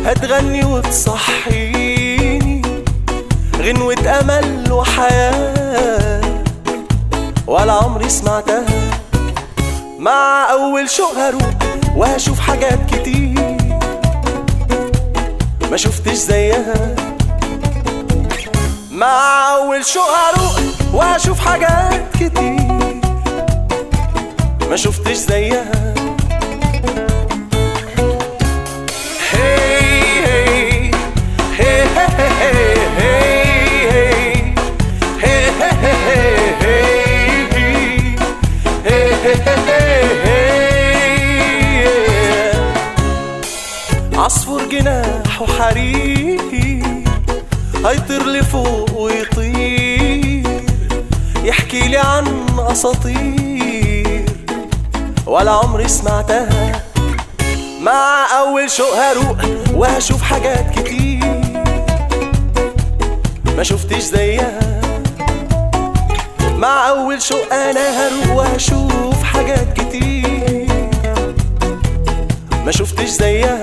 هتغني وتصحيني غنوة أمل وحياة ولا عمري سمعتها. مع أول شوق هروح وهشوف حاجات كتير ما شفتش زيها. مع أول شوق هروح وهشوف حاجات كتير ما شفتش زيها. عصفور جناح وحرير هيطير لفوق ويطير يحكي لي عن أساطير ولا عمري سمعتها. مع أول شوق هروح وهشوف حاجات كتير ما شفتش زيها. مع أول شوق أنا هروح وهشوف حاجات كتير ما شفتش زيها.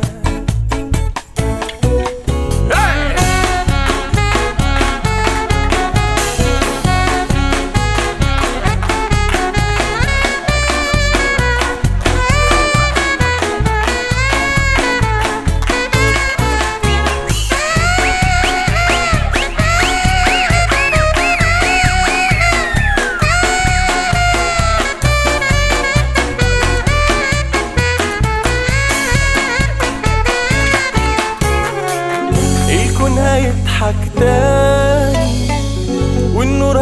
هيضحك تاني والنور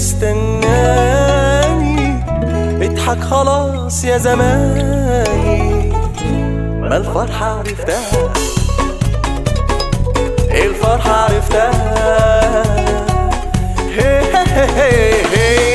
هيستناني. اضحك خلاص يا زماني ما الفرحة عرفتها، الفرحة عرفتها. هي هي هي هي